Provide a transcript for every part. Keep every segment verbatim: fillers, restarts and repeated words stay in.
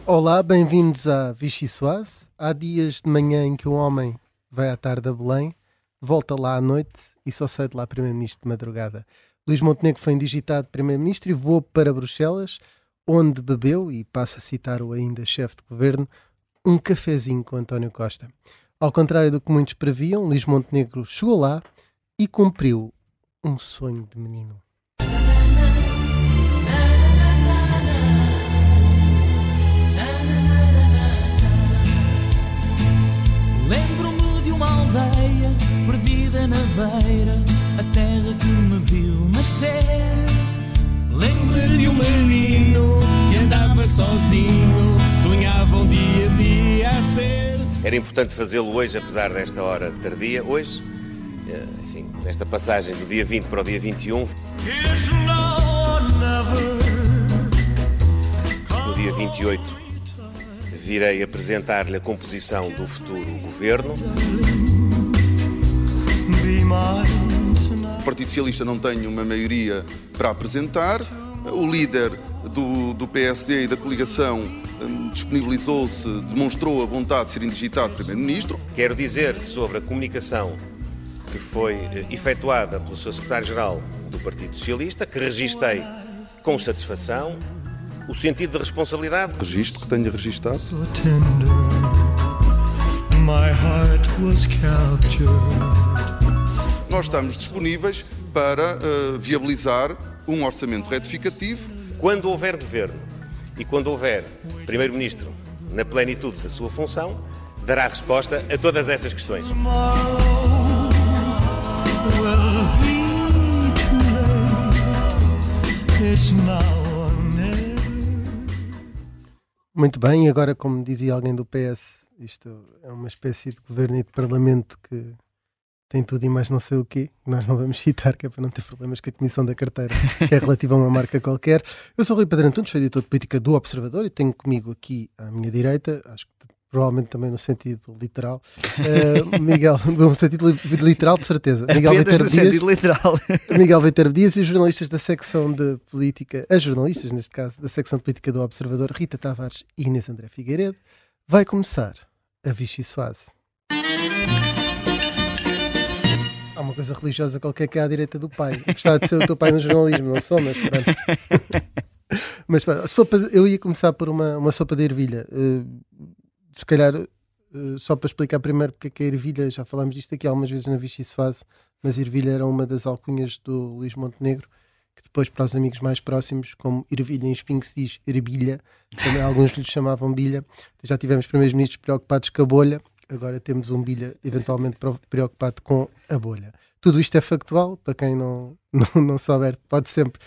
Olá, bem-vindos a Vichy Soase. Há dias de manhã em que o homem vai à tarde a Belém, volta lá à noite e só sai de lá primeiro-ministro de madrugada. Luís Montenegro foi indigitado primeiro-ministro e voou para Bruxelas, onde bebeu, e passo a citar o ainda chefe de governo, um cafezinho com António Costa. Ao contrário do que muitos previam, Luís Montenegro chegou lá e cumpriu um sonho de menino. Lembro-me de uma aldeia perdida na beira, a terra que me viu nascer. Lembro-me de um menino que andava sozinho, sonhava um dia a dia a ser. Era importante fazê-lo hoje, apesar desta hora tardia. Hoje, enfim, nesta passagem do dia vinte para o dia vinte e um. No dia vinte e oito, virei apresentar-lhe a composição do futuro governo. O Partido Socialista não tem uma maioria para apresentar. O líder do, do P S D e da coligação um, disponibilizou-se, demonstrou a vontade de ser indigitado primeiro-ministro. Quero dizer sobre a comunicação que foi eh, efetuada pelo seu secretário-geral do Partido Socialista, que registrei com satisfação o sentido de responsabilidade. Registro que tenha registado. Nós estamos disponíveis para uh, viabilizar um orçamento retificativo. Quando houver governo e quando houver primeiro-ministro na plenitude da sua função, dará resposta a todas essas questões. Muito bem, agora, como dizia alguém do P S, isto é uma espécie de governo e de parlamento que tem tudo e mais não sei o quê. Nós não vamos citar, que é para não ter problemas com a comissão da carteira, que é relativa a uma marca qualquer. Eu sou o Rui Pedro Antunes, sou editor de política do Observador e tenho comigo aqui à minha direita, acho que provavelmente também no sentido literal, uh, Miguel, no sentido literal de certeza, Miguel Viterbo no Dias, sentido literal. Miguel Viterbo Dias e os jornalistas da secção de política, as jornalistas neste caso, da secção de política do Observador, Rita Tavares e Inês André Figueiredo. Vai começar a Vichy Soase. Há uma coisa religiosa qualquer que é à direita do pai. Eu gostava de ser o teu pai no jornalismo, não sou, mas pronto. Mas pá, sopa, eu ia começar por uma, uma sopa de ervilha. Uh, se calhar, uh, só para explicar primeiro porque é que a ervilha, já falámos disto aqui algumas vezes na Vichy Soase, mas a ervilha era uma das alcunhas do Luís Montenegro, que depois para os amigos mais próximos, como ervilha em espinho se diz ervilha, também alguns lhe chamavam bilha. Já tivemos primeiros ministros preocupados com a bolha, agora temos um bilha eventualmente preocupado com a bolha. Tudo isto é factual, para quem não, não, não souber, pode sempre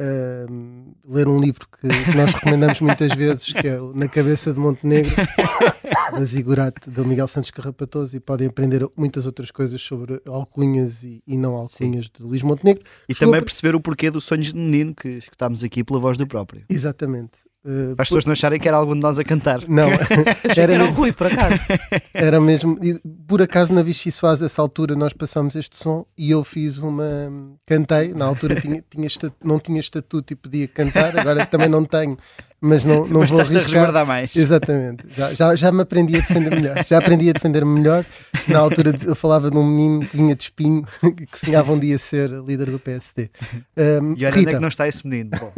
uh, ler um livro que, que nós recomendamos muitas vezes, que é o Na Cabeça de Montenegro, da Zigurate, do Miguel Santos Carrapatoso, e podem aprender muitas outras coisas sobre alcunhas e, e não alcunhas Sim. de Luís Montenegro. E Chegou também perceber o porquê dos sonhos de menino, que escutámos aqui pela voz do próprio. Exatamente. Uh, Para as pessoas por... não acharem que era algum de nós a cantar. Não, era, era o Rui, por acaso. Era mesmo, por acaso na Vichy Soase, essa altura nós passamos este som e eu fiz uma, cantei, na altura tinha, tinha estatu, não tinha estatuto e podia cantar, agora também não tenho, mas não, não mas vou arriscar. arriscar. A resguardar mais. Exatamente, já, já, já me aprendi a defender melhor, já aprendi a defender melhor, na altura eu falava de um menino que vinha de espinho, que sonhava um dia ser líder do P S D. Um, e olha Rita, onde é que não está esse menino. Bom,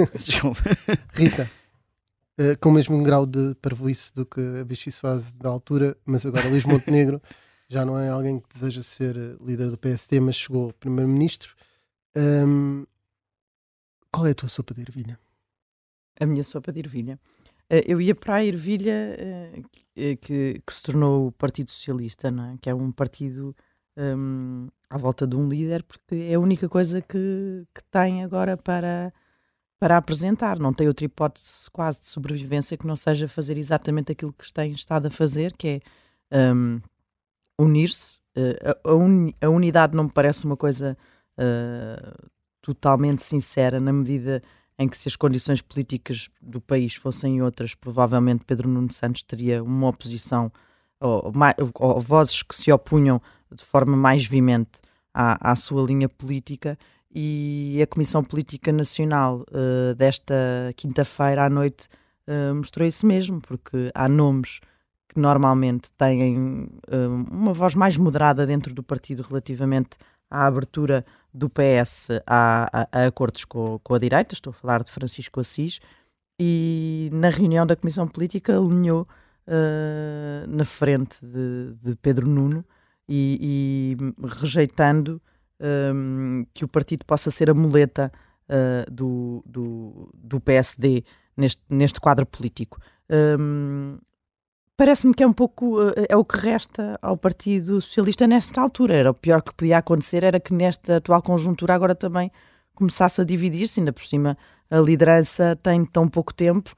Rita. Uh, com o mesmo grau de parvoíce do que a Vichy Soase da altura, mas agora Luís Montenegro já não é alguém que deseja ser líder do P S D, mas chegou primeiro-ministro. Um, qual é a tua sopa de ervilha? A minha sopa de ervilha? Uh, eu ia para a ervilha uh, que, que, que se tornou o Partido Socialista, não é? Que é um partido um, à volta de um líder, porque é a única coisa que, que tem agora para... para apresentar, não tem outra hipótese quase de sobrevivência que não seja fazer exatamente aquilo que tem estado a fazer, que é um, unir-se. Uh, a, uni, a unidade não me parece uma coisa uh, totalmente sincera, na medida em que, se as condições políticas do país fossem outras, provavelmente Pedro Nuno Santos teria uma oposição, ou, ou, ou vozes que se opunham de forma mais veemente à, à sua linha política. E a Comissão Política Nacional uh, desta quinta-feira à noite uh, mostrou isso mesmo, porque há nomes que normalmente têm uh, uma voz mais moderada dentro do partido relativamente à abertura do P S a, a, a acordos com, com a direita. Estou a falar de Francisco Assis, e na reunião da Comissão Política alinhou uh, na frente de, de Pedro Nuno e, e rejeitando um, que o partido possa ser a muleta uh, do, do, do P S D neste, neste quadro político. Um, Parece-me que é um pouco uh, é o que resta ao Partido Socialista nesta altura. Era o pior que podia acontecer, era que nesta atual conjuntura agora também começasse a dividir-se. Ainda por cima a liderança tem tão pouco tempo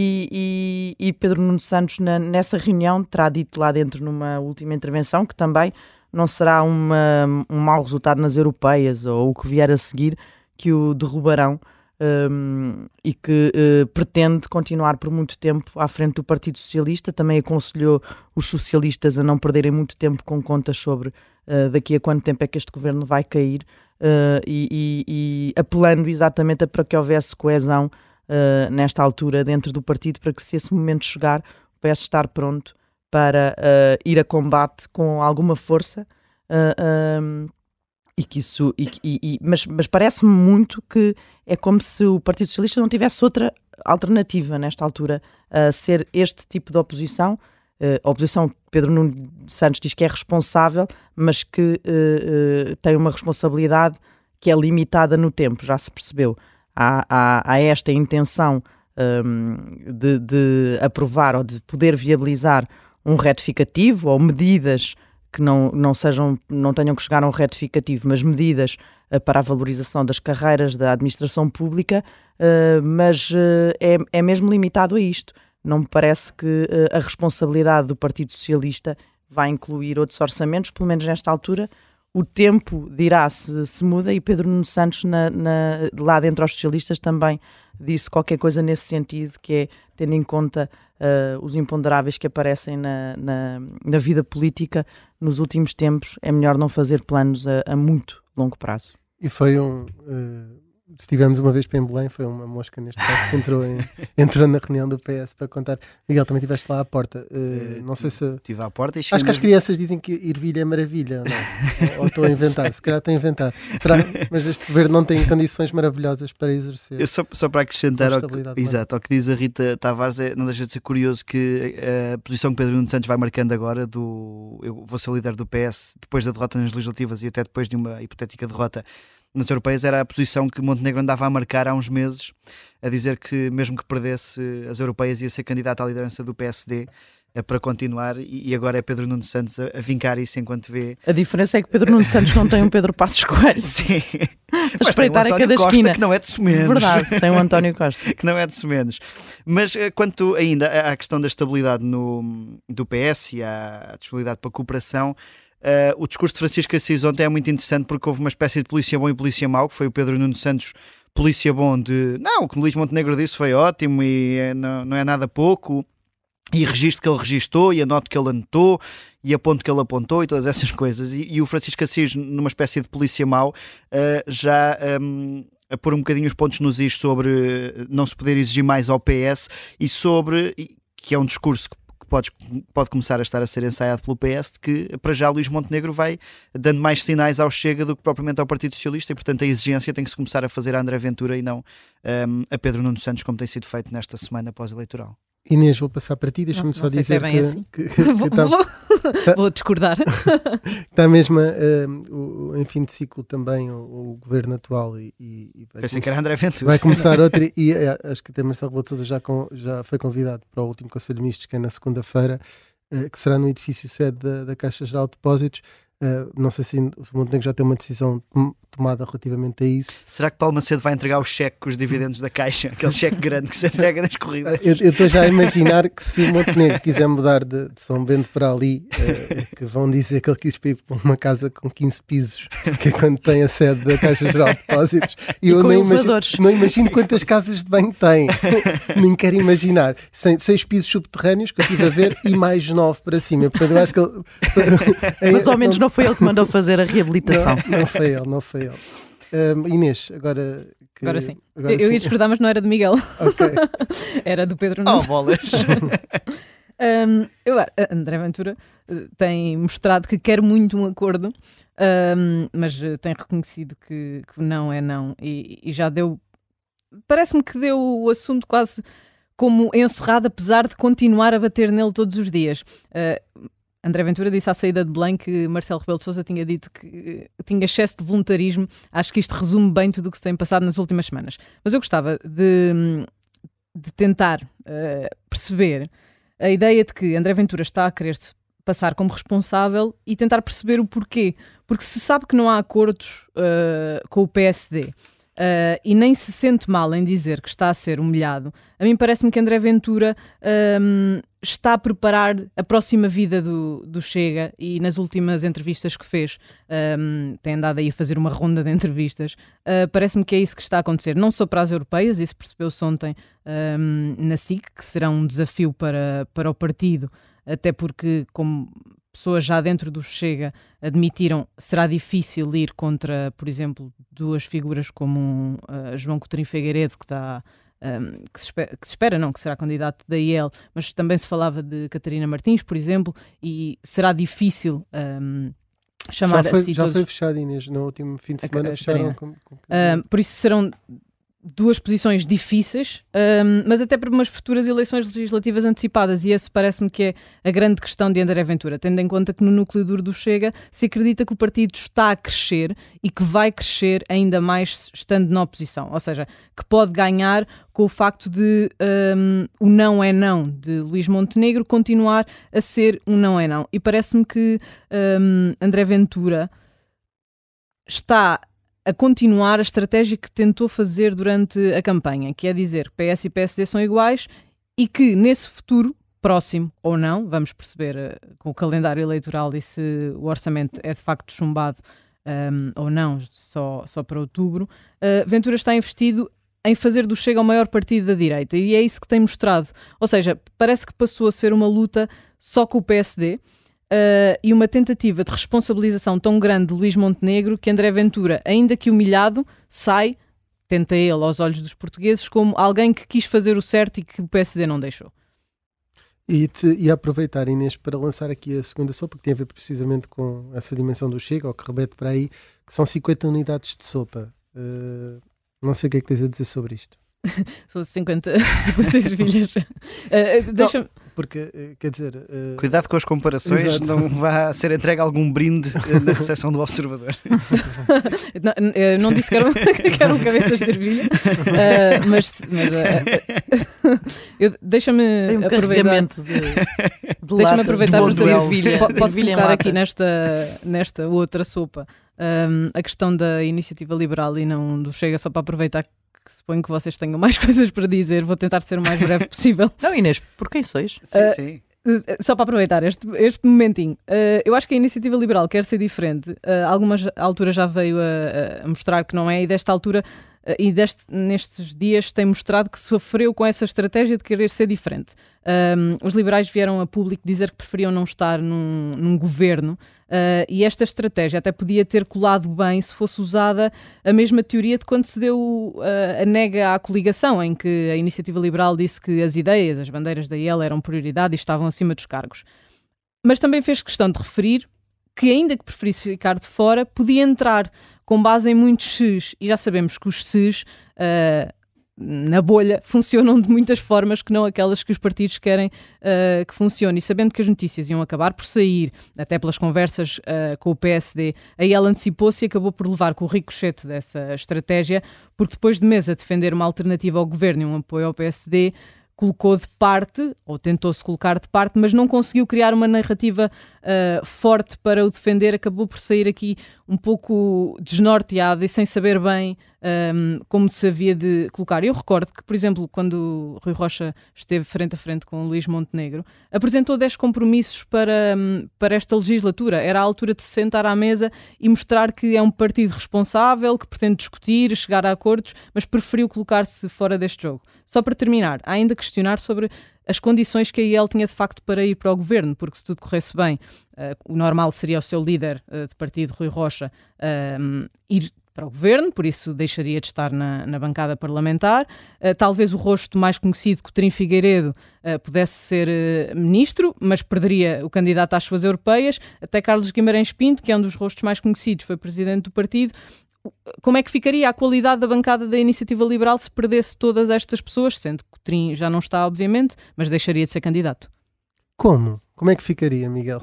e, e, e Pedro Nuno Santos na, nessa reunião terá dito lá dentro numa última intervenção que também não será uma, um mau resultado nas europeias ou o que vier a seguir que o derrubarão. Um, e que uh, pretende continuar por muito tempo à frente do Partido Socialista. Também aconselhou os socialistas a não perderem muito tempo com contas sobre uh, daqui a quanto tempo é que este governo vai cair, uh, e, e, e apelando exatamente para que houvesse coesão uh, nesta altura dentro do partido, para que, se esse momento chegar, pudesse estar pronto para uh, ir a combate com alguma força. Uh, um, E que isso, e, e, e, mas, mas parece-me muito que é como se o Partido Socialista não tivesse outra alternativa nesta altura a ser este tipo de oposição. Uh, a oposição, Pedro Nuno Santos diz que é responsável, mas que uh, uh, tem uma responsabilidade que é limitada no tempo, já se percebeu. Há, há, há esta intenção um, de, de aprovar ou de poder viabilizar um retificativo ou medidas que não, não, sejam, não tenham que chegar a um retificativo, mas medidas uh, para a valorização das carreiras da administração pública, uh, mas uh, é, é mesmo limitado a isto. Não me parece que uh, a responsabilidade do Partido Socialista vai incluir outros orçamentos, pelo menos nesta altura. O tempo dirá se, se muda, e Pedro Nuno Santos, na, na, lá dentro aos socialistas, também disse qualquer coisa nesse sentido, que é, tendo em conta uh, os imponderáveis que aparecem na, na, na vida política nos últimos tempos, é melhor não fazer planos a, a muito longo prazo. E foi um... Uh, se estivemos uma vez para em Belém, foi uma mosca neste caso que entrou, em, entrou na reunião do P S para contar. Miguel, também estiveste lá à porta. Uh, não sei se... Estive à porta e acho que as crianças dizem que Ervilha é maravilha, não? ou, ou estou a inventar, se calhar estou a inventar. Será? Mas este governo não tem condições maravilhosas para exercer. Eu só, só para acrescentar ao que, exato, ao que diz a Rita Tavares, é, não deixa de ser curioso que a posição que Pedro Nuno Santos vai marcando agora, do eu vou ser líder do P S depois da derrota nas legislativas e até depois de uma hipotética derrota nas europeias, era a posição que Montenegro andava a marcar há uns meses, a dizer que mesmo que perdesse as europeias ia ser candidato à liderança do P S D para continuar, e agora é Pedro Nuno Santos a, a vincar isso enquanto vê. A diferença é que Pedro Nuno Santos não tem um Pedro Passos Coelho. Sim. A espreitar um a cada Costa, esquina. Que não é de sumenos. Verdade, tem o António Costa. Que não é de sumenos. Mas quanto ainda à questão da estabilidade no, do P S e à disponibilidade para a cooperação, Uh, o discurso de Francisco Assis ontem é muito interessante, porque houve uma espécie de polícia bom e polícia mau, que foi o Pedro Nuno Santos, polícia bom de não, o que o Luís Montenegro disse foi ótimo e é, não, não é nada pouco, e registro que ele registou e anoto que ele anotou e aponto que ele apontou e todas essas coisas, e, e o Francisco Assis, numa espécie de polícia mau, uh, já um, a pôr um bocadinho os pontos nos is sobre não se poder exigir mais ao P S, e sobre, que é um discurso que Pode, pode começar a estar a ser ensaiado pelo P S, de que para já Luís Montenegro vai dando mais sinais ao Chega do que propriamente ao Partido Socialista, e portanto a exigência tem que se começar a fazer a André Ventura e não um, a Pedro Nuno Santos, como tem sido feito nesta semana pós-eleitoral. Inês, vou passar para ti, deixa-me não, só não sei dizer se é bem que, assim. que, que, vou, que tá, vou, tá, vou discordar. Está mesmo uh, o, em fim de ciclo também o, o governo atual, e, e, e vai, Pensei começar, que era André Ventura. vai começar outra, e uh, acho que até Marcelo Rebelo de Sousa já, com, já foi convidado para o último Conselho de Ministros, que é na segunda-feira, uh, que será no edifício sede da, da Caixa Geral de Depósitos. Uh, não sei se o Montenegro já tem uma decisão tomada relativamente a isso. Será que Paulo Macedo vai entregar o cheque com os dividendos da Caixa? Aquele cheque grande que se entrega nas corridas? Eu estou já a imaginar que, se o Montenegro quiser mudar de, de São Bento para ali, uh, que vão dizer que ele quis ir para uma casa com quinze pisos, que é quando tem a sede da Caixa Geral de Depósitos, e eu com não imagino, não imagino quantas casas de banho tem. Nem quero imaginar. Seis, seis pisos subterrâneos que eu estive a ver, e mais nove para cima. Portanto, eu acho que ele... Mas ao menos não, não foi ele que mandou fazer a reabilitação. Não, não foi ele, não foi ele. Um, Inês, agora... Que... Agora sim. Agora eu, eu sim. ia discordar, mas não era de Miguel. Ok. Era do Pedro Oh, Nunes. bolas! Um, eu, a André Ventura uh, tem mostrado que quer muito um acordo, um, mas uh, tem reconhecido que, que não é não. E, e já deu... Parece-me que deu o assunto quase como encerrado, apesar de continuar a bater nele todos os dias. Uh, André Ventura disse à saída de Belém que Marcelo Rebelo de Sousa tinha dito que tinha excesso de voluntarismo. Acho que isto resume bem tudo o que se tem passado nas últimas semanas. Mas eu gostava de, de tentar uh, perceber a ideia de que André Ventura está a querer passar como responsável e tentar perceber o porquê. Porque se sabe que não há acordos uh, com o P S D uh, e nem se sente mal em dizer que está a ser humilhado, a mim parece-me que André Ventura um, está a preparar a próxima vida do, do Chega, e nas últimas entrevistas que fez, um, tem andado aí a fazer uma ronda de entrevistas, uh, parece-me que é isso que está a acontecer, não só para as europeias, isso percebeu-se ontem um, na S I C, que será um desafio para, para o partido, até porque, como pessoas já dentro do Chega admitiram, será difícil ir contra, por exemplo, duas figuras como um, uh, João Coutinho Figueiredo, que está... Um, que, se espera, que se espera, não, que será candidato da I E L, mas também se falava de Catarina Martins, por exemplo, e será difícil um, chamar já foi, assim já todos... foi fechado, Inês, no último fim de semana a, a fecharam com, com... Um, por isso serão duas posições difíceis, um, mas até para umas futuras eleições legislativas antecipadas, e esse parece-me que é a grande questão de André Ventura, tendo em conta que no núcleo duro do Chega se acredita que o partido está a crescer e que vai crescer ainda mais estando na oposição, ou seja, que pode ganhar com o facto de um, o não é não de Luís Montenegro continuar a ser um não é não. E parece-me que um, André Ventura está a continuar a estratégia que tentou fazer durante a campanha, que é dizer que P S e P S D são iguais e que nesse futuro, próximo ou não, vamos perceber uh, com o calendário eleitoral e se o orçamento é de facto chumbado um, ou não, só, só para outubro, uh, Ventura está investido em fazer do Chega o maior partido da direita, e é isso que tem mostrado. Ou seja, parece que passou a ser uma luta só com o P S D, Uh, e uma tentativa de responsabilização tão grande de Luís Montenegro que André Ventura, ainda que humilhado, sai, tenta ele aos olhos dos portugueses, como alguém que quis fazer o certo e que o P S D não deixou. E, te, e aproveitar, Inês, para lançar aqui a segunda sopa, que tem a ver precisamente com essa dimensão do Chega, ou que remete para aí, que são cinquenta unidades de sopa. Uh, não sei o que é que tens a dizer sobre isto. São cinquenta, cinquenta ervilhas. Uh, deixa-me... Porque, quer dizer... Uh... Cuidado com as comparações, Exato. Não vai ser entregue algum brinde na recepção do Observador. não, não disse que eram, que eram cabeças de ervilha, uh, mas, mas uh, eu, deixa-me Tem um aproveitar... de, de Deixa-me aproveitar para dizer, ervilha. posso Ervilha em colocar lata. aqui nesta, nesta outra sopa um, a questão da iniciativa liberal e não do Chega, só para aproveitar que suponho que vocês tenham mais coisas para dizer, vou tentar ser o mais breve possível. Não, Inês, por quem sois? Sim, Uh, sim. Só para aproveitar este, este momentinho, uh, eu acho que a iniciativa liberal quer ser diferente. Uh, algumas alturas já veio a, a mostrar que não é, e desta altura uh, e deste, nestes dias tem mostrado que sofreu com essa estratégia de querer ser diferente. Um, os liberais vieram a público dizer que preferiam não estar num, num governo, uh, e esta estratégia até podia ter colado bem se fosse usada a mesma teoria de quando se deu uh, a nega à coligação, em que a iniciativa liberal disse que as ideias, as bandeiras da I E L eram prioridade e estavam acima dos cargos. Mas também fez questão de referir que, ainda que preferisse ficar de fora, podia entrar com base em muitos Cs, e já sabemos que os Cs uh, na bolha funcionam de muitas formas que não aquelas que os partidos querem uh, que funcione. E sabendo que as notícias iam acabar por sair, até pelas conversas uh, com o P S D, aí ela antecipou-se e acabou por levar com o ricochete dessa estratégia, porque depois de meses a defender uma alternativa ao governo e um apoio ao P S D, colocou de parte, ou tentou-se colocar de parte, mas não conseguiu criar uma narrativa uh, forte para o defender, acabou por sair aqui um pouco desnorteado e sem saber bem um, como se havia de colocar. Eu recordo que, por exemplo, quando Rui Rocha esteve frente a frente com Luís Montenegro, apresentou dez compromissos para, um, para esta legislatura. Era a altura de se sentar à mesa e mostrar que é um partido responsável, que pretende discutir, chegar a acordos, mas preferiu colocar-se fora deste jogo. Só para terminar, há ainda questionar sobre as condições que a I E L tinha de facto para ir para o governo, porque se tudo corresse bem, uh, o normal seria o seu líder uh, de partido, Rui Rocha, uh, ir para o governo, por isso deixaria de estar na, na bancada parlamentar. Uh, talvez o rosto mais conhecido, Coutinho Figueiredo, uh, pudesse ser uh, ministro, mas perderia o candidato às suas europeias. Até Carlos Guimarães Pinto, que é um dos rostos mais conhecidos, foi presidente do partido. Como é que ficaria a qualidade da bancada da Iniciativa Liberal se perdesse todas estas pessoas, sendo que Coutinho já não está, obviamente, mas deixaria de ser candidato? Como? Como é que ficaria, Miguel?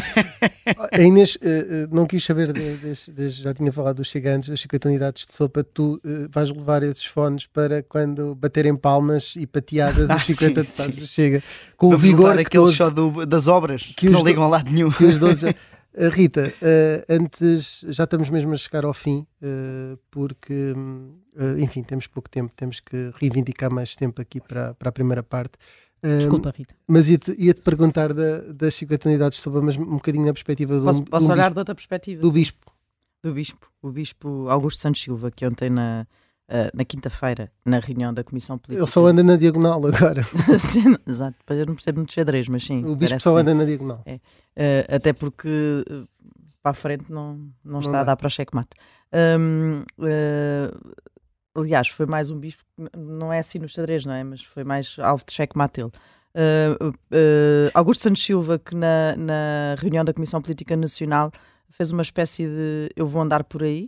A Inês uh, não quis saber, de, de, de, já tinha falado dos Chega antes, das cinquenta unidades de sopa. Tu uh, vais levar esses fones para quando baterem palmas e pateadas ah, os cinquenta sim, deputados sim. Chega. Com Vamos o vigor que aquele todos, só do, das obras, que, que não do, ligam a lado nenhum. Que os dois, uh, Rita, uh, antes, já estamos mesmo a chegar ao fim, uh, porque, uh, enfim, temos pouco tempo, temos que reivindicar mais tempo aqui para, para a primeira parte. Desculpa, Rita. Um, mas ia-te, ia-te perguntar da, das cinquenta unidades de sopa, mas um bocadinho na perspectiva do Posso, do posso um olhar bispo, de outra perspectiva? do sim. bispo. Do bispo. O bispo Augusto Santos Silva, que ontem na, uh, na quinta-feira, na reunião da Comissão Política... Ele só anda na diagonal agora. Sim, exato, eu não percebo muito de xadrez, mas sim. O bispo só anda sim. na diagonal. É. Uh, até porque uh, para a frente não, não, não está dá. a dar para o checkmate. Um, uh, aliás, foi mais um bispo, não é assim no xadrez, não é? Mas foi mais alvo de checkmate ele. Uh, uh, Augusto Santos Silva, que na, na reunião da Comissão Política Nacional fez uma espécie de eu vou andar por aí.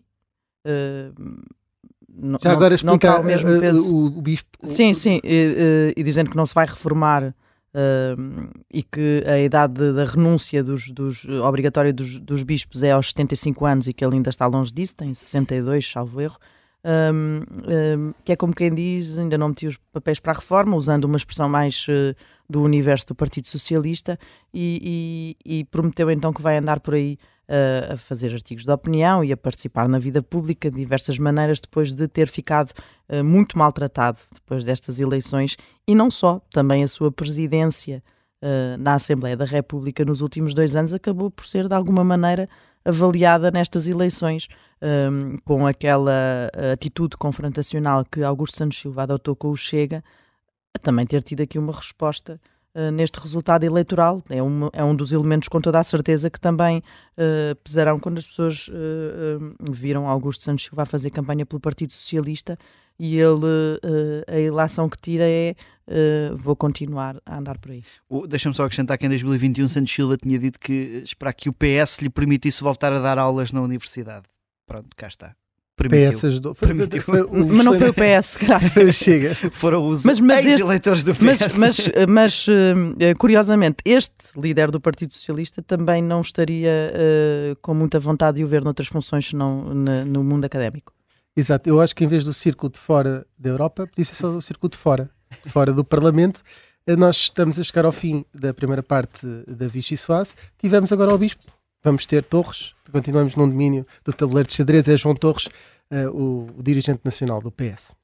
Uh, não, Já agora não, explicar não o mesmo peso. O, o bispo. Sim, sim, e, e dizendo que não se vai reformar uh, e que a idade da renúncia dos, dos, obrigatória dos, dos bispos é aos setenta e cinco anos e que ele ainda está longe disso, tem sessenta e dois, salvo erro. Um, um, que é como quem diz, ainda não meti os papéis para a reforma, usando uma expressão mais uh, do universo do Partido Socialista, e, e, e prometeu então que vai andar por aí uh, a fazer artigos de opinião e a participar na vida pública de diversas maneiras, depois de ter ficado uh, muito maltratado depois destas eleições, e não só, também a sua presidência uh, na Assembleia da República nos últimos dois anos acabou por ser de alguma maneira avaliada nestas eleições, um, com aquela atitude confrontacional que Augusto Santos Silva adotou com o Chega, a também ter tido aqui uma resposta uh, neste resultado eleitoral. É, uma, é um dos elementos com toda a certeza que também uh, pesarão quando as pessoas uh, uh, viram Augusto Santos Silva a fazer campanha pelo Partido Socialista, e ele, uh, a ilação que tira é uh, vou continuar a andar por aí. Oh, deixa-me só acrescentar que em dois mil e vinte e um Santos Silva tinha dito que esperar que o P S lhe permitisse voltar a dar aulas na universidade. Pronto, cá está. Permitiu. P S ajudou. Permitiu. Foi, foi, mas não foi o P S, graças. Chega. Foram os mas, mas ex-eleitores do P S. Mas, mas, mas uh, curiosamente, este líder do Partido Socialista também não estaria uh, com muita vontade de o ver noutras funções senão na, no mundo académico. Exato, eu acho que em vez do círculo de fora da Europa, podia ser só o círculo de fora, de fora do Parlamento. Nós estamos a chegar ao fim da primeira parte da Vichy Soase. Tivemos agora o Bispo, vamos ter Torres, continuamos num domínio do tabuleiro de xadrez, é João Torres, uh, o, o dirigente nacional do P S.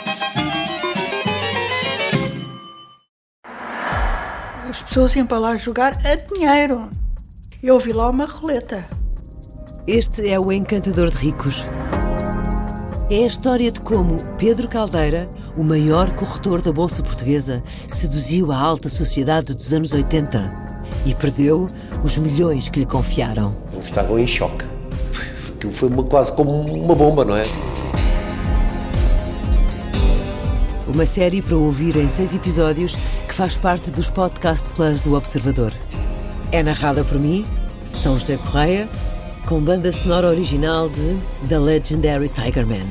As pessoas iam para lá jogar a dinheiro. Eu vi lá uma roleta. Este é o Encantador de Ricos. É a história de como Pedro Caldeira, o maior corretor da Bolsa Portuguesa, seduziu a alta sociedade dos anos oitenta e perdeu os milhões que lhe confiaram. Estavam em choque. Aquilo foi uma, quase como uma bomba, não é? Uma série para ouvir em seis episódios que faz parte dos Podcast Plus do Observador. É narrada por mim, São José Correia, com banda sonora original de The Legendary Tiger Man.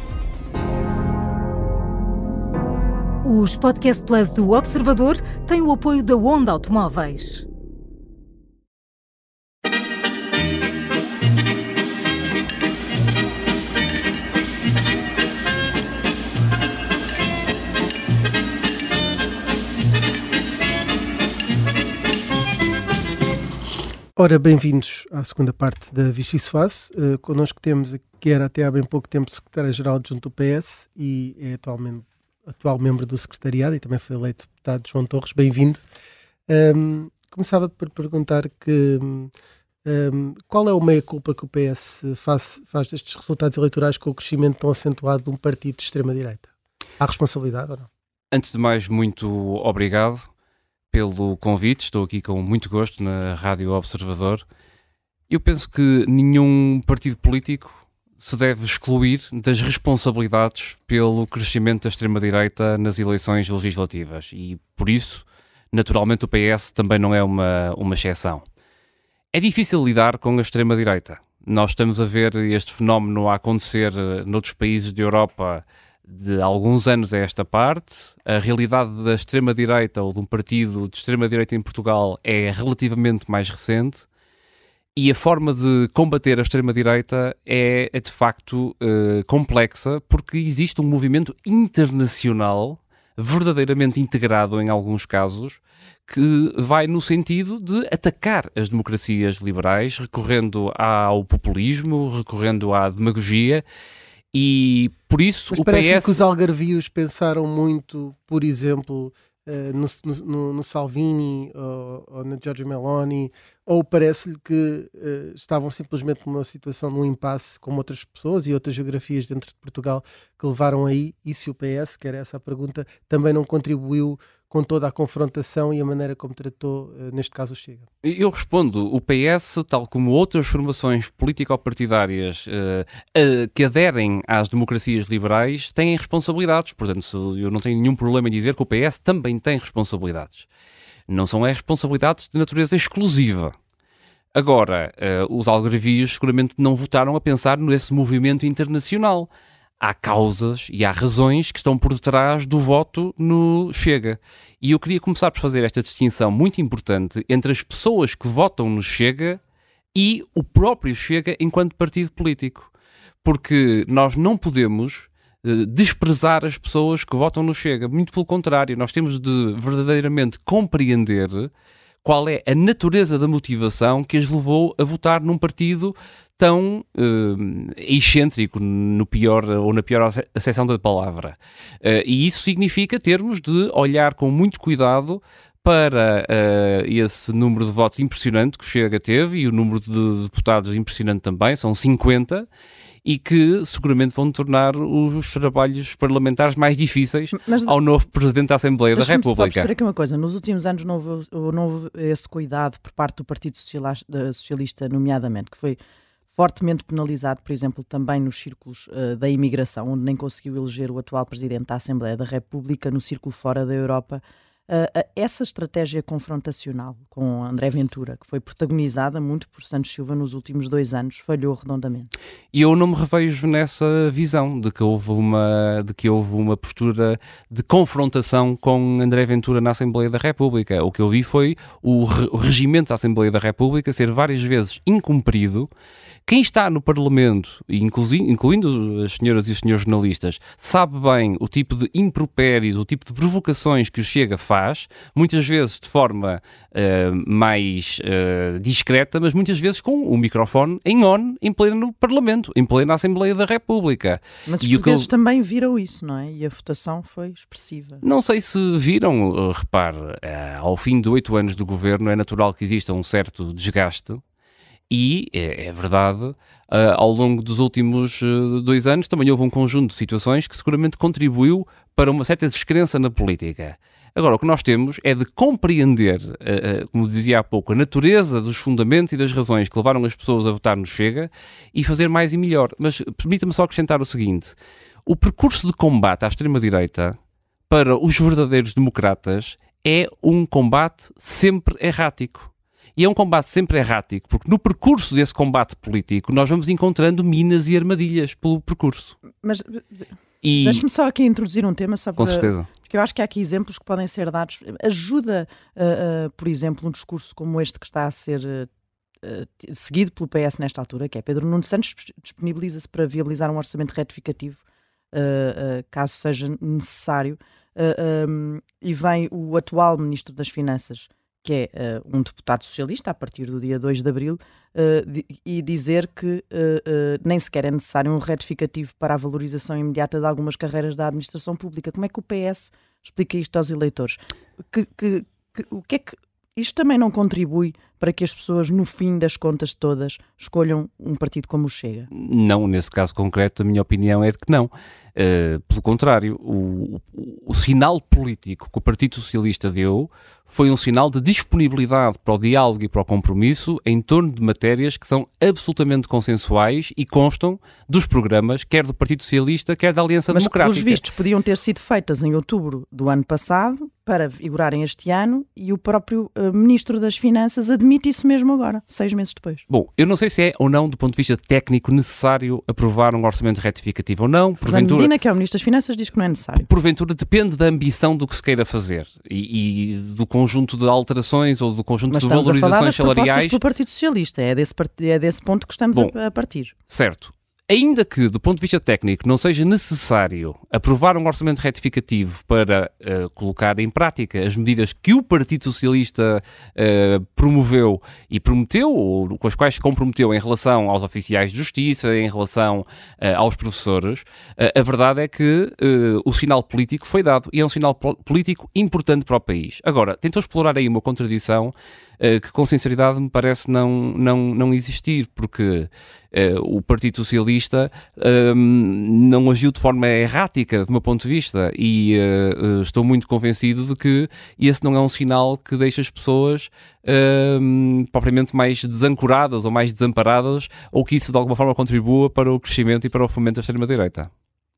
Os Podcast Plus do Observador têm o apoio da Onda Automóveis. Ora, bem-vindos à segunda parte da Vichy Soase. Uh, connosco temos, que era até há bem pouco tempo, secretária-geral adjunto do P S e é atualmente atual membro do secretariado e também foi eleito deputado, João Torres. Bem-vindo. Um, começava por perguntar que um, qual é o meia-culpa que o P S faz, faz destes resultados eleitorais com o crescimento tão acentuado de um partido de extrema-direita? Há responsabilidade ou não? Antes de mais, muito obrigado pelo convite, estou aqui com muito gosto na Rádio Observador. Eu penso que nenhum partido político se deve excluir das responsabilidades pelo crescimento da extrema-direita nas eleições legislativas e, por isso, naturalmente o P S também não é uma, uma exceção. É difícil lidar com a extrema-direita. Nós estamos a ver este fenómeno a acontecer noutros países da Europa de alguns anos a esta parte. A realidade da extrema-direita ou de um partido de extrema-direita em Portugal é relativamente mais recente e a forma de combater a extrema-direita é, é de facto uh, complexa porque existe um movimento internacional verdadeiramente integrado em alguns casos que vai no sentido de atacar as democracias liberais recorrendo ao populismo, recorrendo à demagogia. E por isso Mas o parece P S... que os algarvios pensaram muito, por exemplo, uh, no, no, no Salvini ou, ou na Giorgia Meloni, ou parece-lhe que uh, estavam simplesmente numa situação, num impasse como outras pessoas e outras geografias dentro de Portugal que levaram aí, e se o P S, que era essa a pergunta, também não contribuiu com toda a confrontação e a maneira como tratou, uh, neste caso, o Chega? Eu respondo, o P S, tal como outras formações político-partidárias uh, uh, que aderem às democracias liberais, têm responsabilidades. Portanto, eu não tenho nenhum problema em dizer que o P S também tem responsabilidades. Não são as responsabilidades de natureza exclusiva. Agora, uh, os algarvios seguramente não votaram a pensar nesse movimento internacional. Há causas e há razões que estão por detrás do voto no Chega. E eu queria começar por fazer esta distinção muito importante entre as pessoas que votam no Chega e o próprio Chega enquanto partido político. Porque nós não podemos uh, desprezar as pessoas que votam no Chega. Muito pelo contrário, nós temos de verdadeiramente compreender qual é a natureza da motivação que as levou a votar num partido tão uh, excêntrico, no pior, ou na pior acessão da palavra. Uh, e isso significa termos de olhar com muito cuidado para uh, esse número de votos impressionante que o Chega teve e o número de deputados impressionante também, são cinquenta, e que seguramente vão tornar os trabalhos parlamentares mais difíceis Mas, ao novo Presidente da Assembleia da República. Só perceber aqui uma coisa, nos últimos anos não houve, não houve esse cuidado por parte do Partido Socialista, nomeadamente, que foi fortemente penalizado, por exemplo, também nos círculos uh, da imigração, onde nem conseguiu eleger o atual Presidente da Assembleia da República, no círculo fora da Europa. Uh, essa estratégia confrontacional com André Ventura, que foi protagonizada muito por Santos Silva nos últimos dois anos, falhou redondamente. E eu não me revejo nessa visão de que houve uma, de que houve uma postura de confrontação com André Ventura na Assembleia da República. O que eu vi foi o, re, o regimento da Assembleia da República ser várias vezes incumprido. Quem está no Parlamento, incluindo as senhoras e os senhores jornalistas, sabe bem o tipo de impropérios, o tipo de provocações que o Chega faz, muitas vezes de forma uh, mais uh, discreta, mas muitas vezes com o microfone em on, em pleno Parlamento, em plena Assembleia da República. Mas os portugueses eu... também viram isso, não é? E a votação foi expressiva. Não sei se viram, uh, repare, uh, ao fim de oito anos do governo é natural que exista um certo desgaste. E, é, é verdade, uh, ao longo dos últimos uh, dois anos também houve um conjunto de situações que seguramente contribuiu para uma certa descrença na política. Agora, o que nós temos é de compreender, uh, uh, como dizia há pouco, a natureza dos fundamentos e das razões que levaram as pessoas a votar no Chega e fazer mais e melhor. Mas permita-me só acrescentar o seguinte: o percurso de combate à extrema-direita para os verdadeiros democratas é um combate sempre errático. E é um combate sempre errático, porque no percurso desse combate político nós vamos encontrando minas e armadilhas pelo percurso. Mas e... deixe-me só aqui introduzir um tema, só Com para... certeza. Porque eu acho que há aqui exemplos que podem ser dados. Ajuda, uh, uh, por exemplo, um discurso como este que está a ser uh, uh, seguido pelo P S nesta altura, que é Pedro Nuno Santos, disponibiliza-se para viabilizar um orçamento retificativo, uh, uh, caso seja necessário, uh, um, e vem o atual Ministro das Finanças, que é uh, um deputado socialista, a partir do dia dois de abril, uh, di- e dizer que uh, uh, nem sequer é necessário um retificativo para a valorização imediata de algumas carreiras da administração pública. Como é que o P S explica isto aos eleitores? Que, que, que, o que é que isto também não contribui para que as pessoas, no fim das contas todas, escolham um partido como o Chega? Não, nesse caso concreto, a minha opinião é de que não. Uh, pelo contrário, o, o, o sinal político que o Partido Socialista deu foi um sinal de disponibilidade para o diálogo e para o compromisso em torno de matérias que são absolutamente consensuais e constam dos programas, quer do Partido Socialista, quer da Aliança Mas Democrática. Mas que, pelos vistos, podiam ter sido feitas em outubro do ano passado para vigorarem este ano, e o próprio uh, Ministro das Finanças admite isso mesmo agora, seis meses depois. Bom, eu não sei se é ou não, do ponto de vista técnico, necessário aprovar um orçamento retificativo ou não. Fernando Medina, que é o Ministro das Finanças, diz que não é necessário. Porventura depende da ambição do que se queira fazer e, e do conjunto de alterações ou do conjunto Mas de valorizações salariais. Mas estamos a falar das propostas pelo Partido Socialista, é desse, é desse ponto que estamos Bom, a, a partir. Certo. Ainda que, do ponto de vista técnico, não seja necessário aprovar um orçamento retificativo para uh, colocar em prática as medidas que o Partido Socialista uh, promoveu e prometeu, ou com as quais se comprometeu em relação aos oficiais de justiça, em relação uh, aos professores, uh, a verdade é que uh, o sinal político foi dado e é um sinal político importante para o país. Agora, tentou explorar aí uma contradição que com sinceridade me parece não, não, não existir, porque uh, o Partido Socialista uh, não agiu de forma errática, do meu ponto de vista, e uh, uh, estou muito convencido de que esse não é um sinal que deixa as pessoas uh, propriamente mais desancoradas ou mais desamparadas, ou que isso de alguma forma contribua para o crescimento e para o fomento da extrema-direita.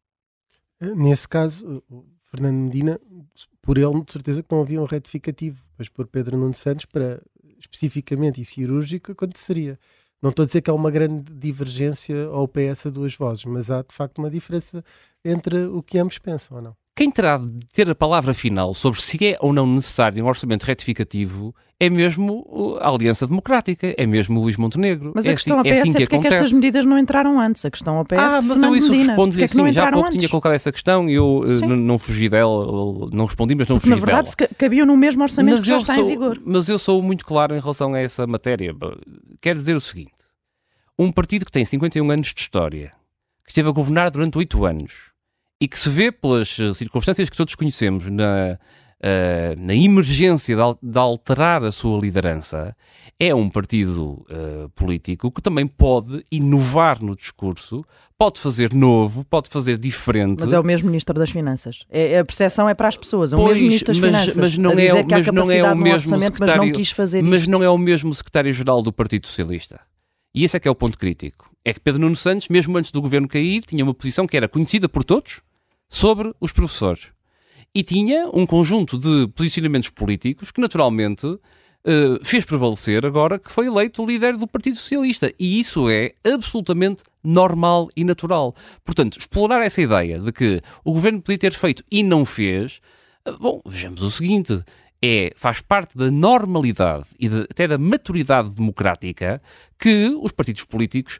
Nesse caso, o Fernando Medina, por ele, de certeza que não havia um retificativo, mas por Pedro Nuno Santos, para especificamente e cirúrgico, aconteceria. Não estou a dizer que há uma grande divergência ao P S a duas vozes, mas há de facto uma diferença entre o que ambos pensam, ou não? Quem terá de ter a palavra final sobre se é ou não necessário um orçamento retificativo é mesmo a Aliança Democrática, é mesmo o Luís Montenegro. Mas a é questão assim, ao P S é, assim é que porque é que estas medidas não entraram antes. A questão ao P S Ah, de mas Fernando eu isso Medina. respondo-lhe Porque é assim, já há pouco antes? tinha colocado essa questão e eu não, não fugi dela, não respondi, mas não porque, fugi na verdade, dela. Se cabiam no mesmo orçamento mas que já está sou, em vigor. Mas eu sou muito claro em relação a essa matéria. Quero dizer o seguinte, um partido que tem cinquenta e um anos de história, que esteve a governar durante oito anos, e que se vê pelas circunstâncias que todos conhecemos na, uh, na emergência de, al- de alterar a sua liderança, é um partido uh, político que também pode inovar no discurso, pode fazer novo, pode fazer diferente. Mas é o mesmo Ministro das Finanças. É, a percepção é para as pessoas, é o Pois, mesmo Ministro das mas, Finanças. Mas não, a é, dizer que há mas não é o mesmo orçamento, mas não quis fazer Mas isto. não é o mesmo secretário-geral do Partido Socialista. E esse é que é o ponto crítico. É que Pedro Nuno Santos, mesmo antes do governo cair, tinha uma posição que era conhecida por todos sobre os professores. E tinha um conjunto de posicionamentos políticos que, naturalmente, uh, fez prevalecer agora que foi eleito o líder do Partido Socialista. E isso é absolutamente normal e natural. Portanto, explorar essa ideia de que o governo podia ter feito e não fez, uh, bom, vejamos o seguinte... É, faz parte da normalidade e de, até da maturidade democrática que os partidos políticos,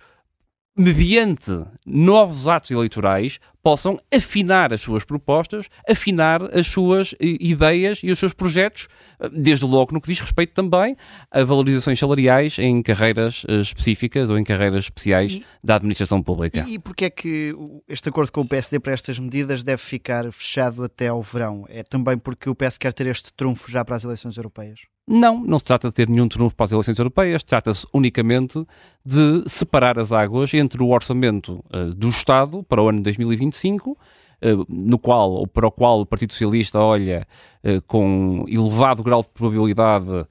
mediante novos atos eleitorais, possam afinar as suas propostas, afinar as suas ideias e os seus projetos, desde logo no que diz respeito também a valorizações salariais em carreiras específicas ou em carreiras especiais e, da administração pública. E, e porquê é que este acordo com o P S D para estas medidas deve ficar fechado até ao verão? É também porque o P S quer ter este trunfo já para as eleições europeias? Não, não se trata de ter nenhum trunfo para as eleições europeias, trata-se unicamente de separar as águas entre o orçamento uh, do Estado para o ano de dois mil e vinte e cinco, uh, no qual, ou para o qual o Partido Socialista olha uh, com elevado grau de probabilidade uh,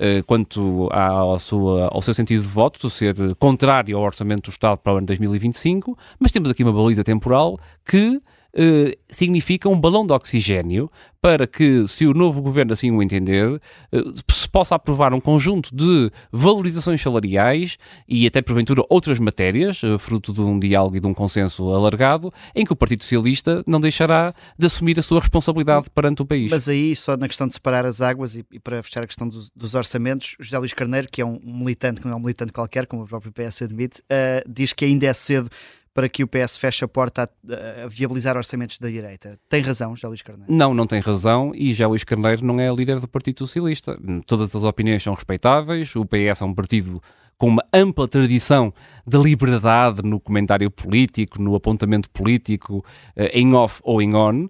quanto à, à sua, ao seu sentido de voto, de ser contrário ao orçamento do Estado para o ano de dois mil e vinte e cinco, mas temos aqui uma baliza temporal que Uh, significa um balão de oxigénio para que, se o novo governo assim o entender, uh, se possa aprovar um conjunto de valorizações salariais e até porventura outras matérias, uh, fruto de um diálogo e de um consenso alargado, em que o Partido Socialista não deixará de assumir a sua responsabilidade perante o país. Mas aí, só na questão de separar as águas e, e para fechar a questão dos, dos orçamentos, José Luís Carneiro, que é um, um militante, que não é um militante qualquer, como o próprio P S admite, uh, diz que ainda é cedo para que o P S feche a porta a, a viabilizar orçamentos da direita. Tem razão, José Luís Carneiro? Não, não tem razão, e José Luís Carneiro não é líder do Partido Socialista. Todas as opiniões são respeitáveis, o P S é um partido com uma ampla tradição de liberdade no comentário político, no apontamento político, em off ou em on,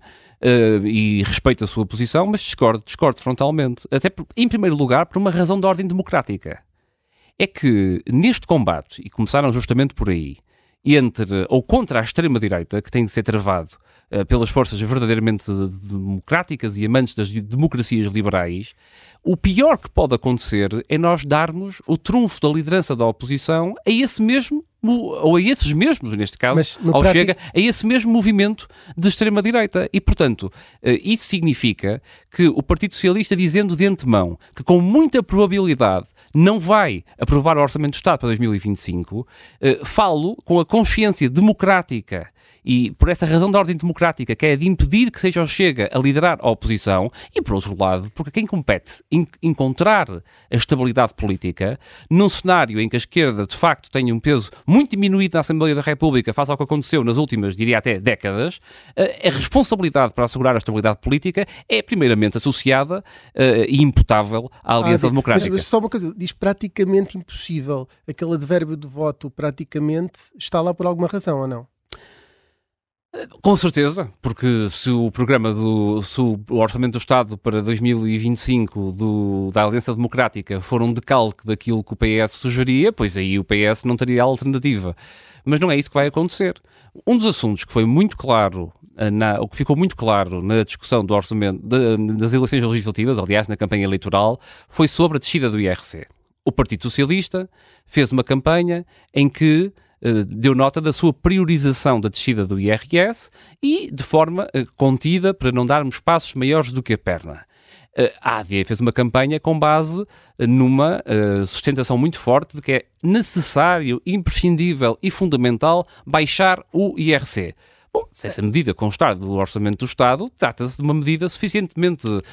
e respeito a sua posição, mas discordo, discordo frontalmente. Até, por, em primeiro lugar, por uma razão de ordem democrática. é que neste combate, e começaram justamente por aí, entre ou contra a extrema-direita, que tem de ser travado uh, pelas forças verdadeiramente democráticas e amantes das democracias liberais, o pior que pode acontecer é nós darmos o trunfo da liderança da oposição a esse mesmo, ou a esses mesmos, neste caso, ao prático... Chega, a esse mesmo movimento de extrema-direita. E, portanto, isso significa que o Partido Socialista, dizendo de antemão que com muita probabilidade não vai aprovar o Orçamento do Estado para dois mil e vinte e cinco, falo com a consciência democrática e por essa razão da ordem democrática, que é de impedir que seja o Chega a liderar a oposição, e por outro lado, porque quem compete en- encontrar a estabilidade política num cenário em que a esquerda de facto tem um peso muito diminuído na Assembleia da República face ao que aconteceu nas últimas, diria até, décadas, a responsabilidade para assegurar a estabilidade política é primeiramente associada uh, e imputável à Aliança ah, Democrática. Mas, mas só uma coisa, diz praticamente impossível, aquele advérbio de voto praticamente está lá por alguma razão ou não? Com certeza, porque se o programa do se o Orçamento do Estado para dois mil e vinte e cinco do, da Aliança Democrática for um decalque daquilo que o P S sugeria, pois aí o P S não teria alternativa. Mas não é isso que vai acontecer. Um dos assuntos que foi muito claro, na, o que ficou muito claro na discussão do orçamento de, das eleições legislativas, aliás, na campanha eleitoral, foi sobre a descida do I R C. O Partido Socialista fez uma campanha em que deu nota da sua priorização da descida do I R S e de forma uh, contida para não darmos passos maiores do que a perna. Uh, a AD fez uma campanha com base uh, numa uh, sustentação muito forte de que é necessário, imprescindível e fundamental baixar o I R C. Bom, se essa medida constar do Orçamento do Estado, trata-se de uma medida suficientemente uh,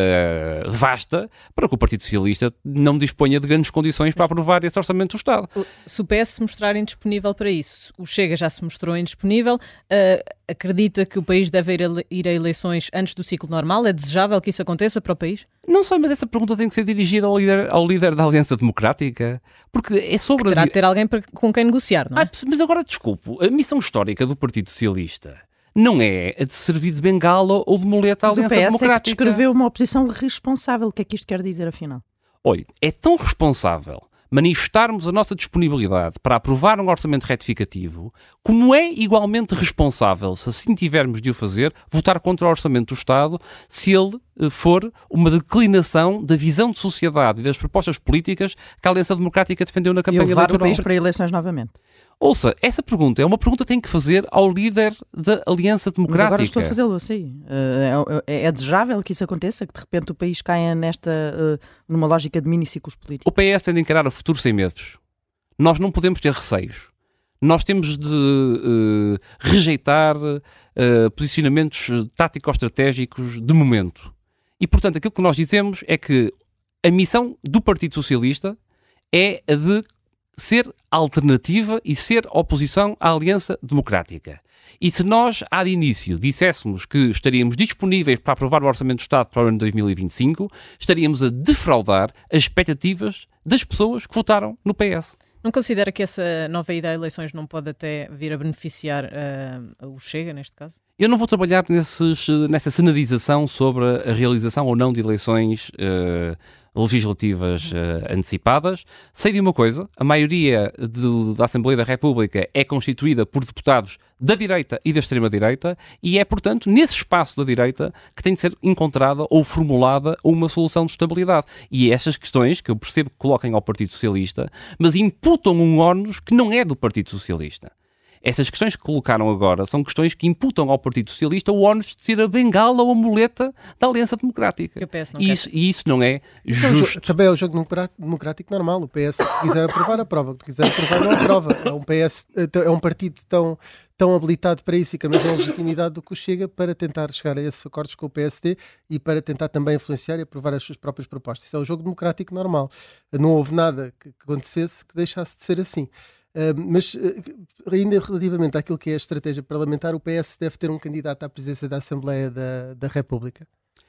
vasta para que o Partido Socialista não disponha de grandes condições para aprovar esse Orçamento do Estado. Se o P S se mostrar indisponível para isso, o Chega já se mostrou indisponível, uh, acredita que o país deve ir a, ir a eleições antes do ciclo normal? É desejável que isso aconteça para o país? Não sei, mas essa pergunta tem que ser dirigida ao líder, ao líder da Aliança Democrática, porque é sobre... Que terá de ter alguém para, com quem negociar, não é? Ah, mas agora, desculpe, a missão histórica do Partido Socialista não é a de servir de bengala ou de muleta à Aliança Democrática. Mas o P S é que descreveu uma oposição responsável. O que é que isto quer dizer, afinal? Olha, é tão responsável manifestarmos a nossa disponibilidade para aprovar um orçamento retificativo, como é igualmente responsável, se assim tivermos de o fazer, votar contra o Orçamento do Estado, se ele for uma declinação da visão de sociedade e das propostas políticas que a Aliança Democrática defendeu na campanha eleitoral. E levar o país para eleições novamente. Ouça, essa pergunta é uma pergunta que tem que fazer ao líder da Aliança Democrática. Mas agora estou a fazê-lo assim. Uh, é, é desejável que isso aconteça, que de repente o país caia nesta, uh, numa lógica de miniciclos políticos? O P S tem de encarar o futuro sem medos. Nós não podemos ter receios. Nós temos de uh, rejeitar uh, posicionamentos tático-estratégicos de momento. E, portanto, aquilo que nós dizemos é que a missão do Partido Socialista é a de ser alternativa e ser oposição à Aliança Democrática. E se nós, à de início, disséssemos que estaríamos disponíveis para aprovar o Orçamento do Estado para o ano de dois mil e vinte e cinco, estaríamos a defraudar as expectativas das pessoas que votaram no P S. Não considera que essa nova ida a eleições não pode até vir a beneficiar uh, o Chega, neste caso? Eu não vou trabalhar nesses, nessa cenarização sobre a realização ou não de eleições uh, legislativas uh, antecipadas. Sei de uma coisa, a maioria do, da Assembleia da República é constituída por deputados da direita e da extrema-direita e é, portanto, nesse espaço da direita que tem de ser encontrada ou formulada uma solução de estabilidade. E essas questões, que eu percebo que coloquem ao Partido Socialista, mas imputam um ónus que não é do Partido Socialista. Essas questões que colocaram agora são questões que imputam ao Partido Socialista o ónus de ser a bengala ou a muleta da Aliança Democrática. O P S não e, isso, e isso não é então, justo. Também é o jogo democrático normal. O P S, se quiser aprovar, aprova. Se quiser aprovar, não aprova. É um, P S, é um partido tão, tão habilitado para isso e com a mesma legitimidade do que o Chega para tentar chegar a esses acordos com o P S D e para tentar também influenciar e aprovar as suas próprias propostas. Isso é o jogo democrático normal. Não houve nada que acontecesse que deixasse de ser assim. Uh, mas uh, ainda relativamente àquilo que é a estratégia parlamentar, o P S deve ter um candidato à presidência da Assembleia da, da República?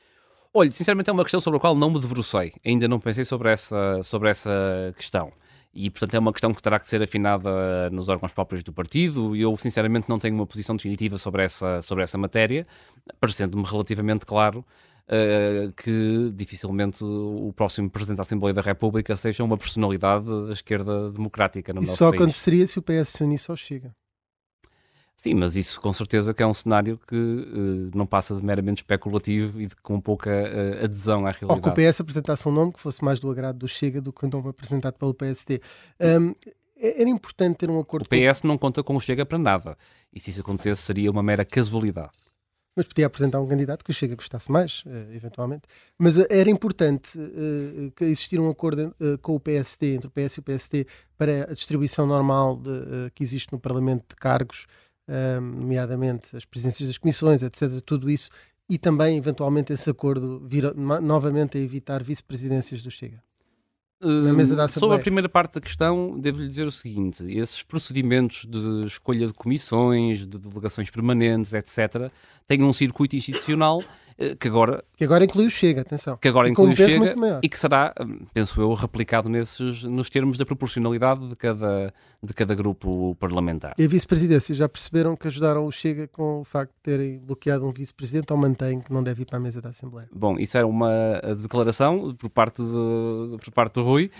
Olha, sinceramente é uma questão sobre a qual não me debrucei. Ainda não pensei sobre essa, sobre essa questão. E, portanto, é uma questão que terá que ser afinada nos órgãos próprios do partido e eu, sinceramente, não tenho uma posição definitiva sobre essa, sobre essa matéria, parecendo-me relativamente claro uh, que dificilmente o próximo Presidente da Assembleia da República seja uma personalidade da esquerda democrática no Isso nosso só país. aconteceria se o P S se unisse ao Chega. Sim, mas isso com certeza que é um cenário que uh, não passa de meramente especulativo e de, com pouca uh, adesão à realidade. Ou que o P S apresentasse um nome que fosse mais do agrado do Chega do que o nome apresentado pelo P S D. Um, era importante ter um acordo... O P S com... não conta com o Chega para nada. E se isso acontecesse seria uma mera casualidade. Mas podia apresentar um candidato que o Chega gostasse mais, uh, eventualmente. Mas uh, era importante uh, que existir um acordo uh, com o P S D, entre o P S e o P S D, para a distribuição normal de, uh, que existe no Parlamento de cargos, uh, nomeadamente as presidências das comissões, etcétera, tudo isso, e também, eventualmente, esse acordo vir novamente a evitar vice-presidências do Chega. Na mesa da Assembleia. Sobre a primeira parte da questão, devo-lhe dizer o seguinte: esses procedimentos de escolha de comissões, de delegações permanentes, etcétera, têm um circuito institucional que agora... Que agora inclui o Chega, atenção. Que agora e inclui o Chega e que será, penso eu, replicado nesses, nos termos da proporcionalidade de cada, de cada grupo parlamentar. E a vice-presidência, já perceberam que ajudaram o Chega com o facto de terem bloqueado um vice-presidente ou mantêm que não deve ir para a mesa da Assembleia? Bom, isso era uma declaração por parte, de, por parte do Rui.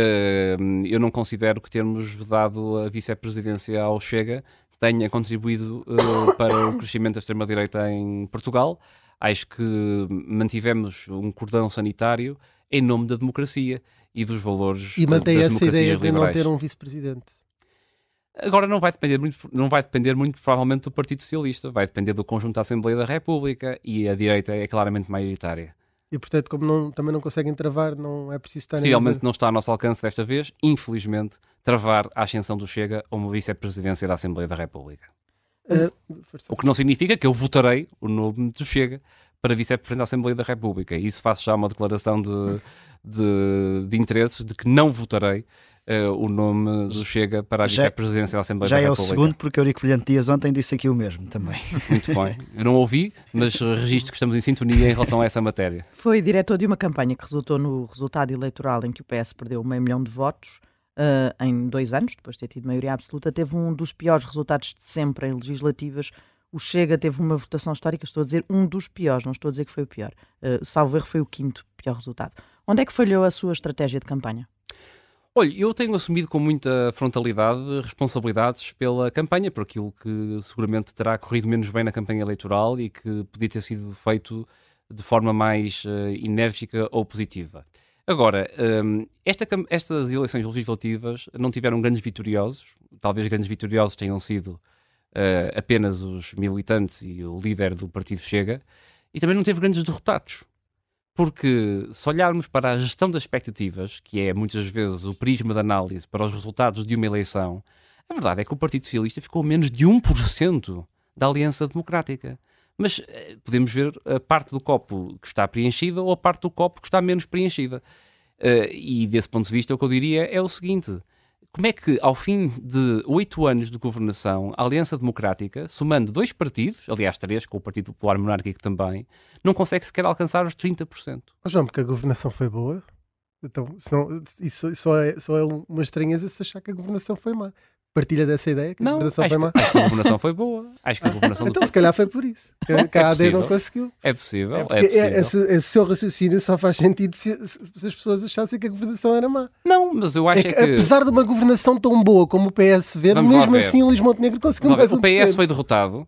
Eu não considero que termos dado a vice-presidência ao Chega tenha contribuído para o crescimento da extrema-direita em Portugal. Acho que mantivemos um cordão sanitário em nome da democracia e dos valores e mantém das essa ideia liberais. de não ter um vice-presidente. Agora não vai depender muito, não vai depender muito provavelmente do Partido Socialista, vai depender do conjunto da Assembleia da República e a direita é claramente maioritária. E portanto, como não, também não conseguem travar, não é preciso estar... Possivelmente não está ao nosso alcance desta vez, infelizmente, travar a ascensão do Chega a uma vice-presidência da Assembleia da República. Uh, o que não significa que eu votarei o nome do Chega para vice-presidente da Assembleia da República. E isso faço já uma declaração de, de, de interesses de que não votarei uh, o nome do Chega para a vice-presidência da Assembleia já da é República. Já é o segundo, porque Eurico Brilhante Dias ontem disse aqui o mesmo também. Muito bem. Eu não ouvi, mas registro que estamos em sintonia em relação a essa matéria. Foi diretor de uma campanha que resultou no resultado eleitoral em que o P S perdeu meio milhão de votos. Uh, em dois anos, depois de ter tido maioria absoluta, teve um dos piores resultados de sempre em legislativas. O Chega teve uma votação histórica, estou a dizer um dos piores, não estou a dizer que foi o pior. Uh, salvo erro, foi o quinto pior resultado. Onde é que falhou a sua estratégia de campanha? Olha, eu tenho assumido com muita frontalidade responsabilidades pela campanha, por aquilo que seguramente terá corrido menos bem na campanha eleitoral e que podia ter sido feito de forma mais uh, enérgica ou positiva. Agora, um, esta, estas eleições legislativas não tiveram grandes vitoriosos, talvez grandes vitoriosos tenham sido uh, apenas os militantes e o líder do Partido Chega, e também não teve grandes derrotados, porque se olharmos para a gestão das expectativas, que é muitas vezes o prisma de análise para os resultados de uma eleição, a verdade é que o Partido Socialista ficou a menos de um por cento da Aliança Democrática. Mas podemos ver a parte do copo que está preenchida ou a parte do copo que está menos preenchida. Uh, e desse ponto de vista, o que eu diria é o seguinte: como é que, ao fim de oito anos de governação, a Aliança Democrática, somando dois partidos, aliás três, com o Partido Popular Monárquico também, não consegue sequer alcançar os trinta por cento? Oh, João, porque a governação foi boa. Então, senão, isso só é, só é uma estranheza se achar que a governação foi má. Partilha dessa ideia que a não, governação acho foi má? Que, acho que a governação foi boa. Acho que a governação Então, do... se calhar foi por isso. Que a A D não conseguiu. É possível, é, é possível. Esse, esse seu raciocínio só faz sentido se, se as pessoas achassem que a governação era má. Não, mas eu acho é que, que... apesar de uma governação tão boa como o P S vê, mesmo assim o Luís Montenegro conseguiu mais um O P S foi derrotado.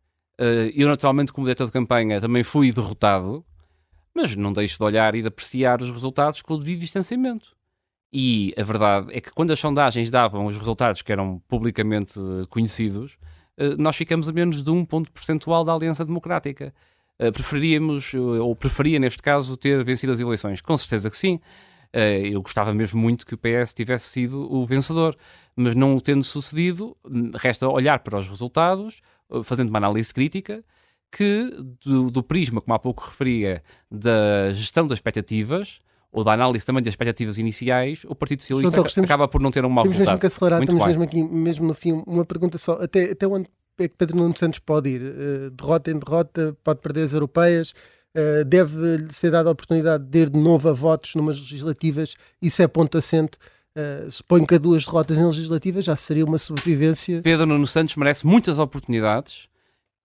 Eu, naturalmente, como diretor de campanha, também fui derrotado. Mas não deixo de olhar e de apreciar os resultados com o devido distanciamento. E a verdade é que quando as sondagens davam os resultados que eram publicamente conhecidos, nós ficamos a menos de um ponto percentual da Aliança Democrática. Preferíamos, ou preferia neste caso, ter vencido as eleições? Com certeza que sim. Eu gostava mesmo muito que o P S tivesse sido o vencedor, mas não o tendo sucedido, resta olhar para os resultados, fazendo uma análise crítica, que do, do prisma, como há pouco referia, da gestão das expectativas, ou da análise também das expectativas iniciais, o Partido Socialista Torres, temos, acaba por não ter um mau temos resultado. Mesmo que acelerar, muito temos bem. mesmo aqui, mesmo no fim, uma pergunta só. Até, até onde é que Pedro Nuno Santos pode ir? Uh, derrota em derrota, pode perder as europeias, uh, deve ser dada a oportunidade de ir de novo a votos numas legislativas, isso é ponto assente. Uh, suponho que a duas derrotas em legislativas já seria uma sobrevivência. Pedro Nuno Santos merece muitas oportunidades.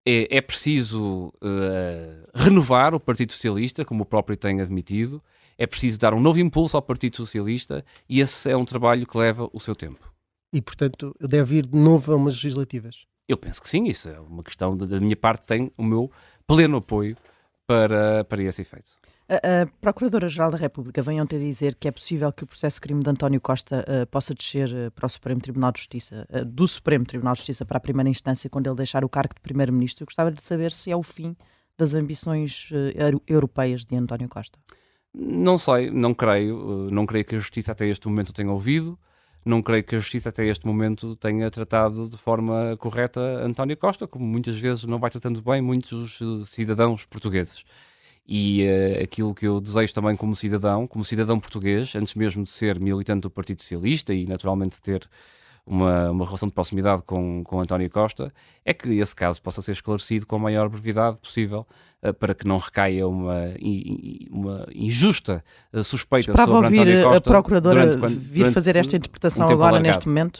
É, é preciso uh, renovar o Partido Socialista, como o próprio tem admitido. É preciso dar um novo impulso ao Partido Socialista e esse é um trabalho que leva o seu tempo. E, portanto, deve ir de novo a umas legislativas? Eu penso que sim, isso é uma questão, de, da minha parte tem o meu pleno apoio para, para esse efeito. A, a Procuradora-Geral da República vem ontem dizer que é possível que o processo de crime de António Costa uh, possa descer uh, para o Supremo Tribunal de Justiça, uh, do Supremo Tribunal de Justiça para a primeira instância, quando ele deixar o cargo de Primeiro-Ministro. Eu gostava de saber se é o fim das ambições uh, europeias de António Costa. Não sei, não creio. Não creio que a Justiça até este momento tenha ouvido. Não creio que a Justiça até este momento tenha tratado de forma correta António Costa, como muitas vezes não vai tratando bem muitos cidadãos portugueses. E uh, aquilo que eu desejo também como cidadão, como cidadão português, antes mesmo de ser militante do Partido Socialista e naturalmente ter uma, uma relação de proximidade com, com António Costa, é que esse caso possa ser esclarecido com a maior brevidade possível uh, para que não recaia uma, uma injusta uh, suspeita Esperava sobre ouvir António Costa. A Procuradora durante, quando, vir durante fazer esta interpretação um agora neste momento?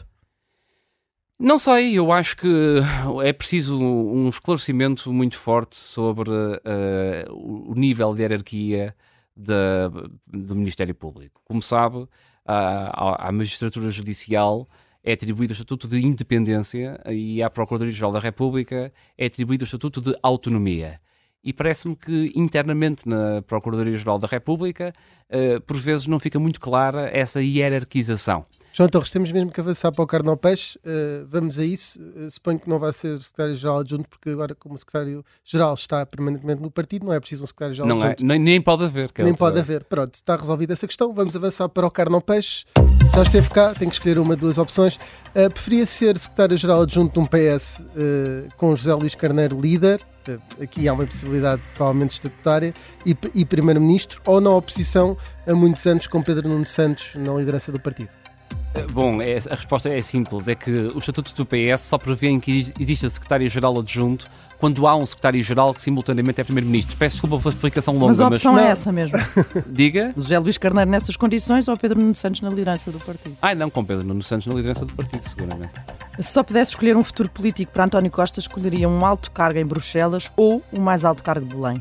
Não sei, eu acho que é preciso um esclarecimento muito forte sobre uh, o nível de hierarquia da, do Ministério Público. Como sabe, à, à magistratura judicial é atribuído o Estatuto de Independência e à Procuradoria-Geral da República é atribuído o Estatuto de Autonomia. E parece-me que internamente na Procuradoria-Geral da República, uh, por vezes não fica muito clara essa hierarquização. João Torres, temos mesmo que avançar para o Carnal Peixe. Uh, vamos a isso. Uh, suponho que não vai ser secretário-geral adjunto, porque agora, como o secretário-geral está permanentemente no partido, não é preciso um secretário-geral não adjunto. É, nem, nem pode haver. Nem pode haver. Pronto, está resolvida essa questão. Vamos avançar para o Carnal Peixe. Já esteve cá, tem que escolher uma, duas opções. Uh, preferia ser secretário-geral adjunto de um P S uh, com José Luís Carneiro líder. Uh, aqui há uma possibilidade provavelmente estatutária. E, e primeiro-ministro, ou na oposição há muitos anos com Pedro Nuno Santos na liderança do partido. Bom, é, a resposta é simples, é que o Estatuto do P S só prevê que exista secretário-geral adjunto quando há um secretário-geral que simultaneamente é primeiro-ministro. Peço desculpa pela explicação longa, mas a opção mas... é essa mesmo. Diga? José Luís Carneiro nessas condições ou Pedro Nuno Santos na liderança do partido? Ah, não, com Pedro Nuno Santos na liderança do partido, seguramente. Se só pudesse escolher um futuro político para António Costa, escolheria um alto cargo em Bruxelas ou o mais alto cargo de Belém?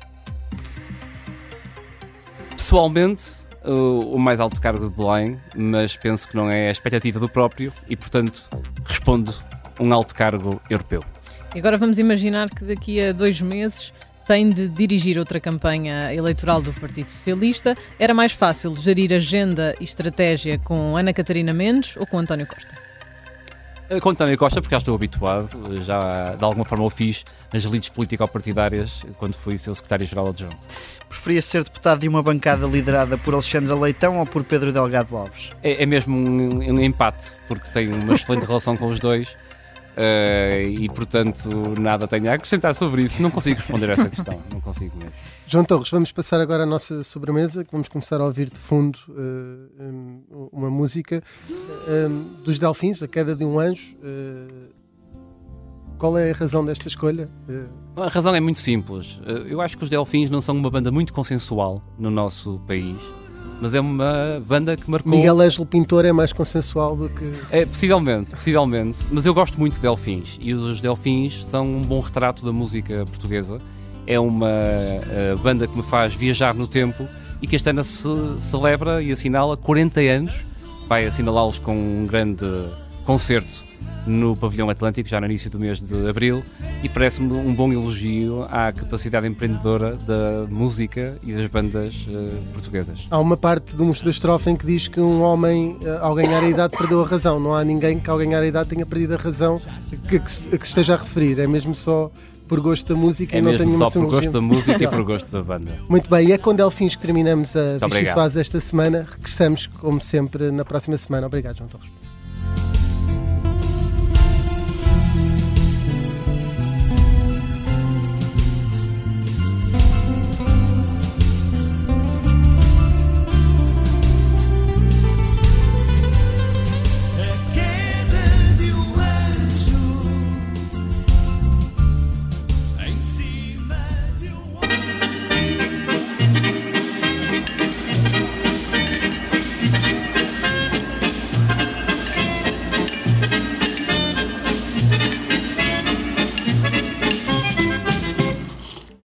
Pessoalmente, o mais alto cargo de Belém, mas penso que não é a expectativa do próprio e, portanto, respondo um alto cargo europeu. E agora vamos imaginar que daqui a dois meses tem de dirigir outra campanha eleitoral do Partido Socialista. Era mais fácil gerir agenda e estratégia com Ana Catarina Mendes ou com António Costa? Com António Costa, porque já estou habituado, já de alguma forma o fiz nas elites político-partidárias quando fui seu secretário-geral adjunto. Preferia ser deputado de uma bancada liderada por Alexandra Leitão ou por Pedro Delgado Alves? É, é mesmo um, um empate, porque tenho uma excelente relação com os dois uh, e, portanto, nada tenho a acrescentar sobre isso. Não consigo responder a essa questão, não consigo mesmo. João Torres, vamos passar agora à nossa sobremesa, que vamos começar a ouvir de fundo uh, um, uma música um, dos Delfins, A Queda de um Anjo. Uh, qual é a razão desta escolha? Uh... A razão é muito simples. Uh, eu acho que os Delfins não são uma banda muito consensual no nosso país, mas é uma banda que marcou... Miguel Ângelo Pintor é mais consensual do que... É, possivelmente, possivelmente, mas eu gosto muito de Delfins e os Delfins são um bom retrato da música portuguesa. É uma uh, banda que me faz viajar no tempo e que este ano se celebra e assinala quarenta anos. Vai assinalá-los com um grande concerto no Pavilhão Atlântico, já no início do mês de Abril, e parece-me um bom elogio à capacidade empreendedora da música e das bandas uh, portuguesas. Há uma parte de um da estrofe em que diz que um homem, uh, ao ganhar a idade, perdeu a razão. Não há ninguém que, ao ganhar a idade, tenha perdido a razão que, que, se, que se esteja a referir. É mesmo só por gosto da música é e não mesmo tenho só por gosto da música e por gosto da banda. Muito bem, e é com Delfins que terminamos a Muito Vichy Soares esta semana. Regressamos, como sempre, na próxima semana. Obrigado, João Torres.